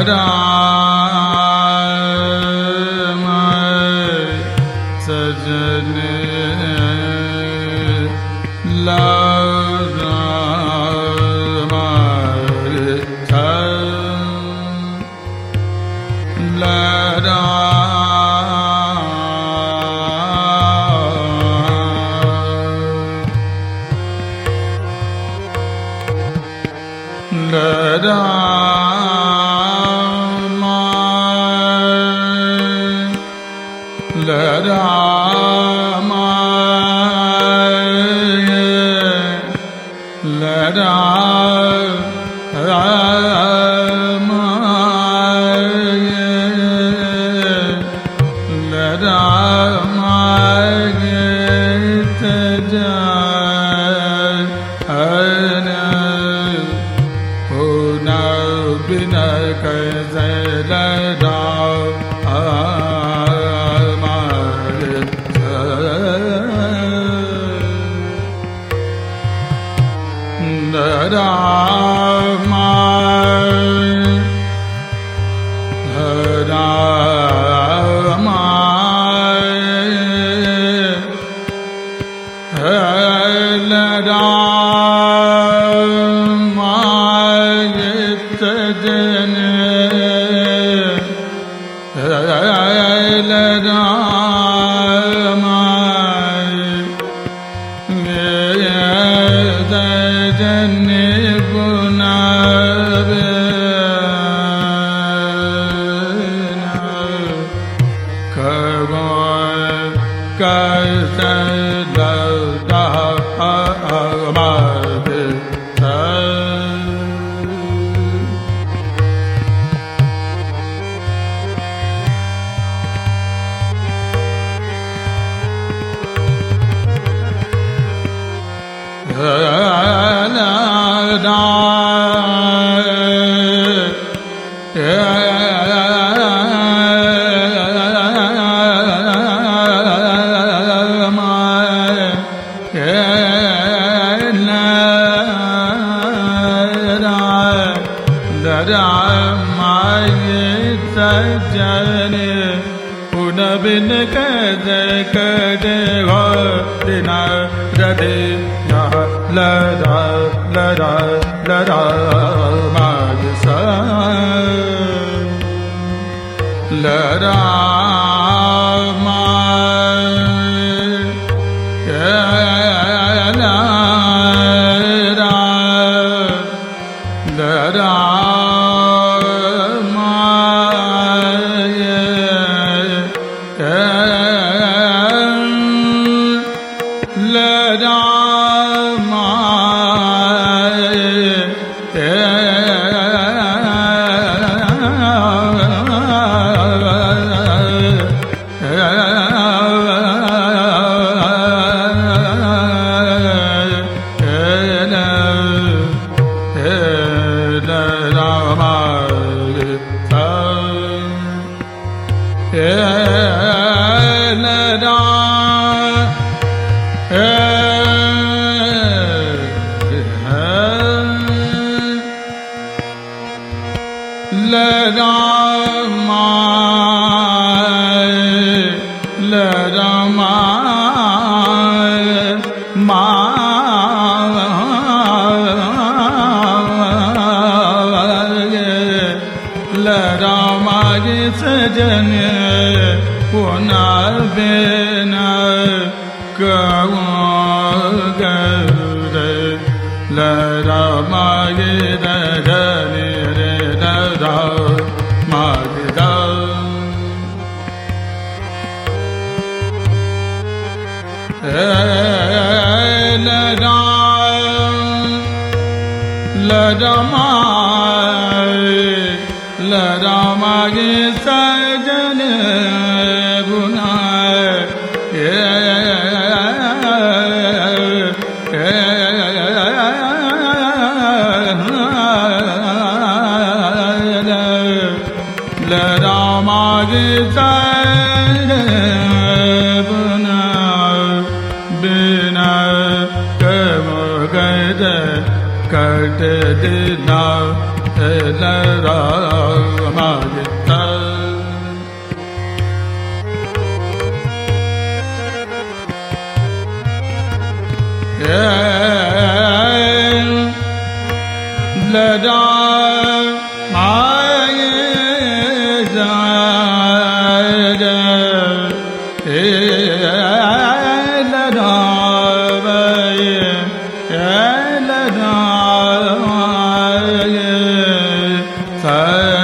Karte dina la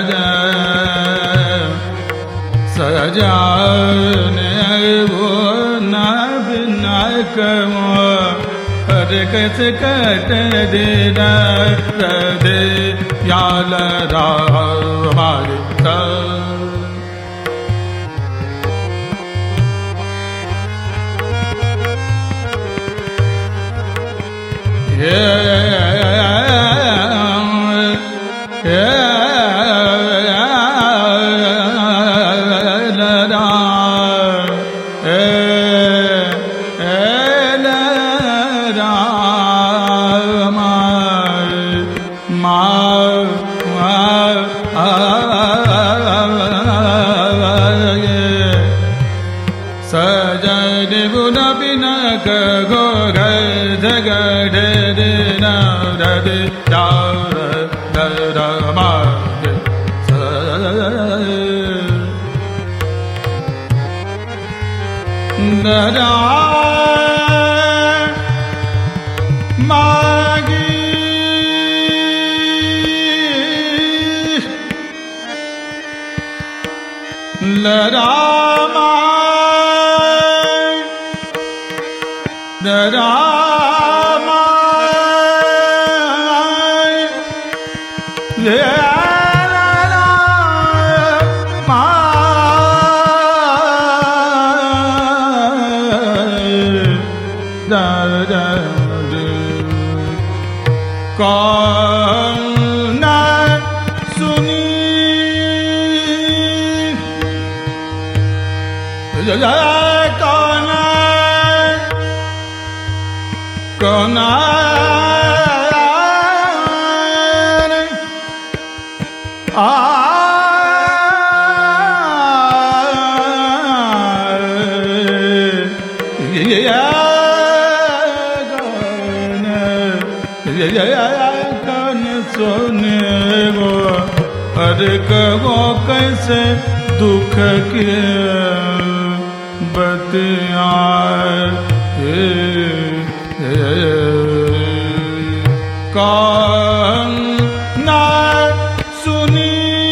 सजाने वो ना बिना कमो हर कस कट देना दे याल रामाय कहो कैसे दुख के बतियाए कौन ना सुनी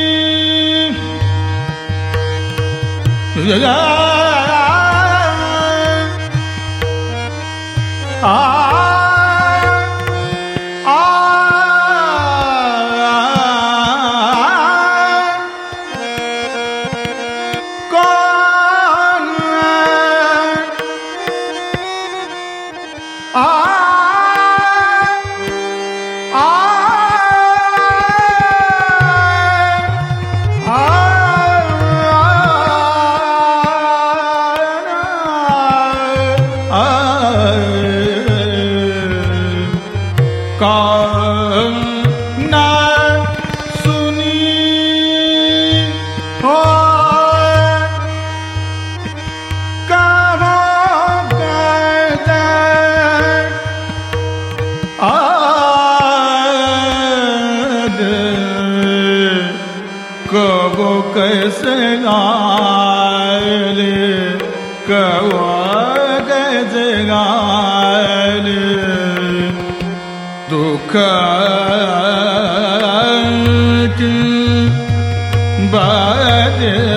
कैसे गाए कहो कैसे गाए दुख की बात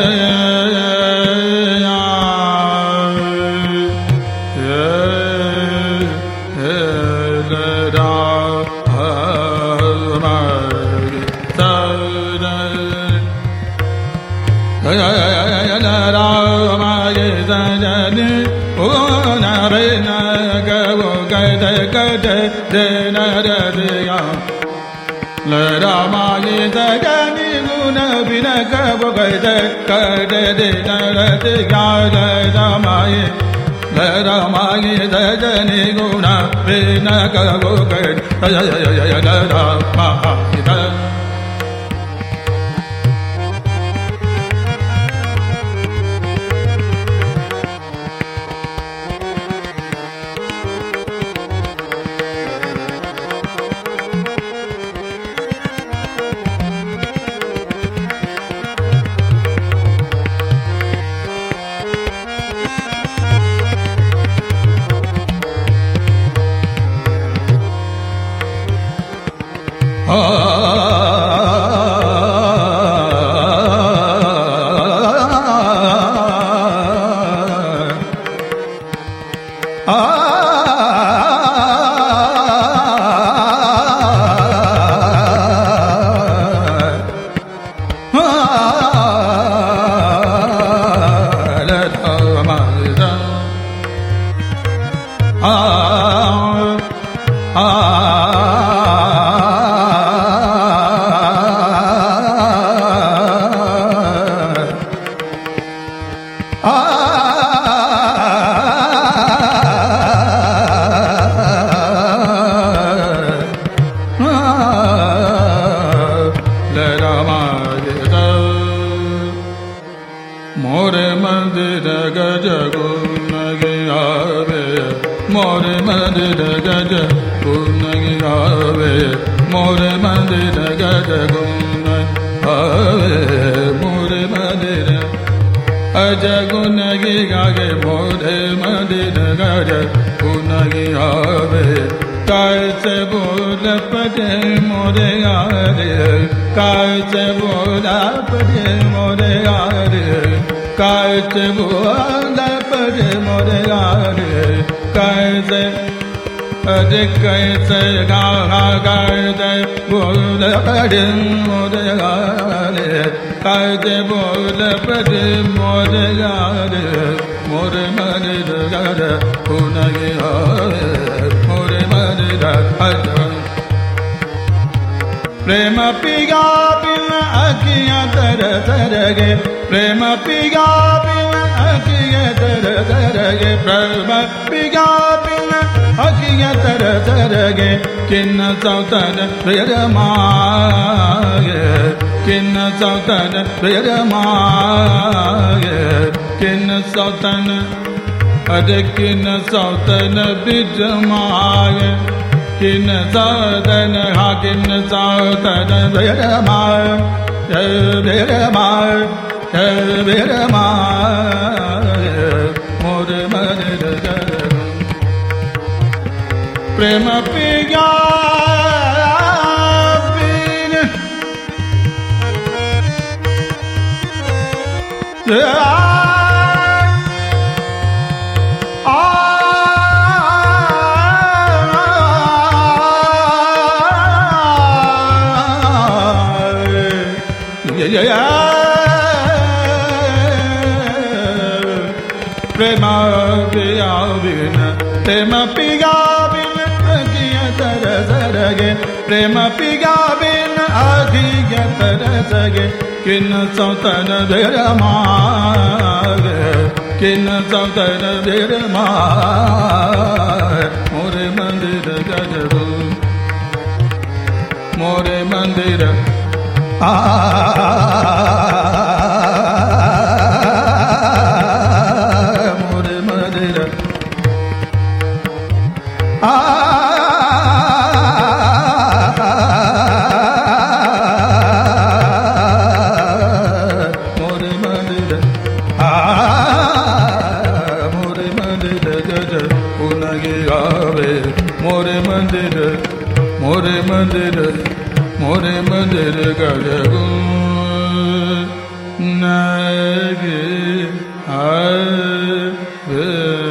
रामाय जगनि गुण बिन कब कट दे रामाय जगनि गुण बिन कब Oh मोरे मंदिर गज गुनगी गावे मोरे मंदिर गज गुनगी गावे मोरे मंदिर गज गुन गावे मोरे मंदिर अज गुनगी गावे मोरे मंदिर गज गुनगी गावे कैसे बोल पड़े मोरे यारे कैसे बोला पड़े मोरे यारे कैसे बोल पड़े मोरे यारे कैसे अरे कैसे गा कैसे बोल पड़े मोरे यारे कैसे बोल पड़े मोरे यारे मोरे मंदिर गज गुनगी गावे मोरे मंदिर प्रेम पिया बिन अखियाँ तर तरगे प्रेम पिया बिन अखियाँ तर तरगे प्रेम पिया बिन अखियाँ तर तरगे किन सौतन प्रिय मागे किन सौतन प्रिय मागे किन सौतन अरे किन सौतन बिज मागे किन सौतन हा किन सौतन प्रिय मागे प्रिय मागे मोरे मंदिर प्रेम पिया बिन प्रेम पिया बिन प्रेम पिया बिन अखियाँ तर तरगे प्रेम पिया बिन अखियाँ तर तरगे किन सौतन बेर मागे किन सौतन बेर मागे मोरे मंदिर गजबू मोरे मंदिर मोरे मंदिर मोरे मंदिर मोरे मंदिर गज गुनगी गावे मोरे मंदिर मोरे मंदिर मोरे मंदिर गज गुनगी गावे